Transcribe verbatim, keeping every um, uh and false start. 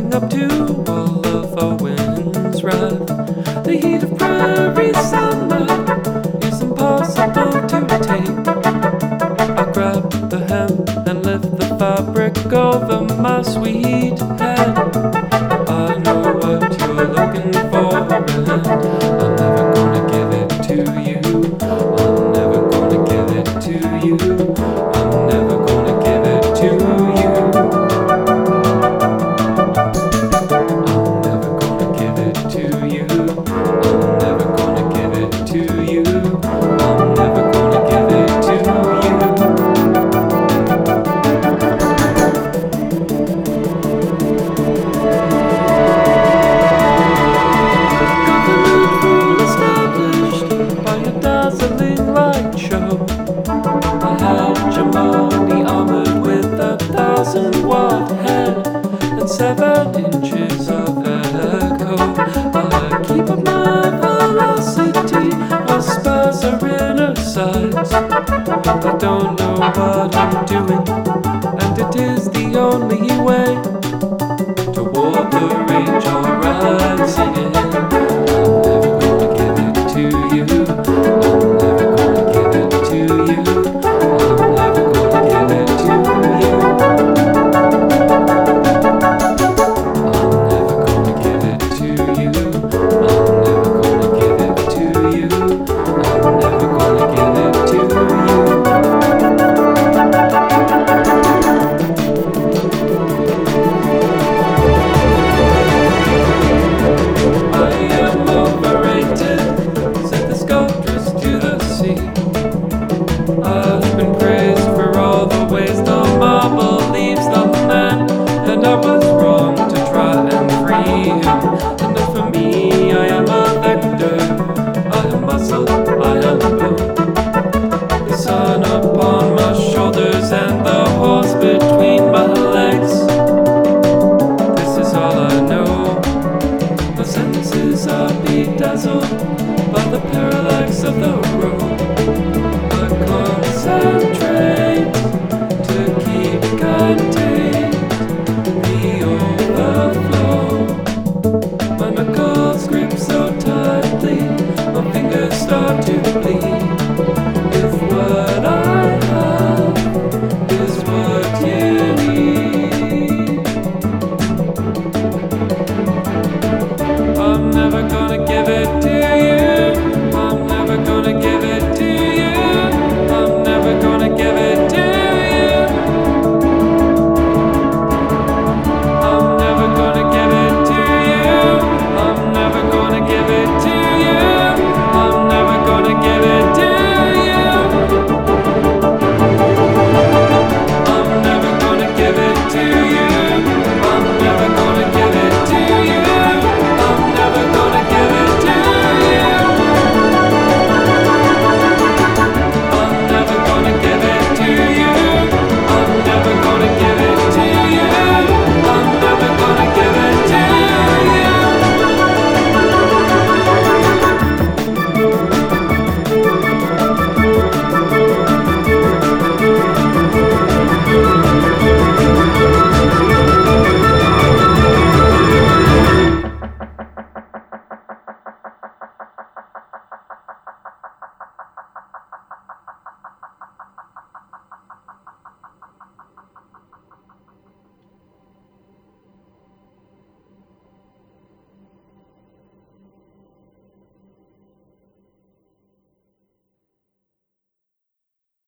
living up to all of our winds' wrath. The heat of prairie summer is impossible to take. I grab the hem and lift the fabric over my sweet head. I know what you're looking for, and I'm never gonna give it to you. I'm never gonna give it to you. I'm never gonna give it to you. I'm never gonna give it to you. I'm never gonna give it to you. I'm never gonna give it to you. Government rule established by a dazzling light show. A hegemony armored with a thousand watt head and seven inches of echo. I keep up my velocity, my spurs are inner sides. I don't know what I'm doing, and it is the only way.